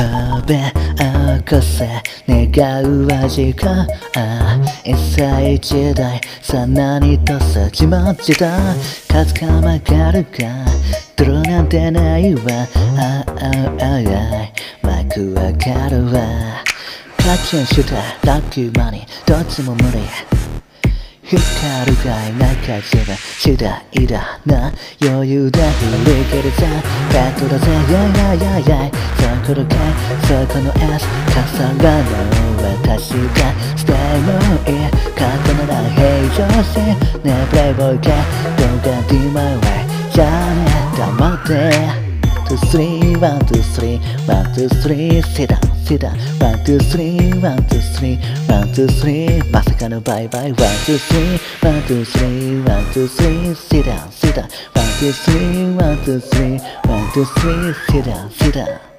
壁起こせ願うは時間一切一代さあ何と始まった数か曲がるか泥なんてないわマイクわかるわ課金したラッキーマニーどっちも無理光るがいないか自分次第だな余裕で振り切るぜベッドだぜそこの K そこの S 重なる私がステイのいい肩なら平常心ねプレイボーイ系動画 D my way じゃあね黙って 1, 2, 3, 1, 2, 3, 1, 2, 3 sit down, sit down 1, 2, 3, 1, 2, 3, 1, 2, 3まさかのバイバイ 1, 2, 3, 1, 2, 3, 1, 2, 3 sit down, sit down 1, 2, 3, 1, 2, 3, 1, 2, 3 sit down, sit down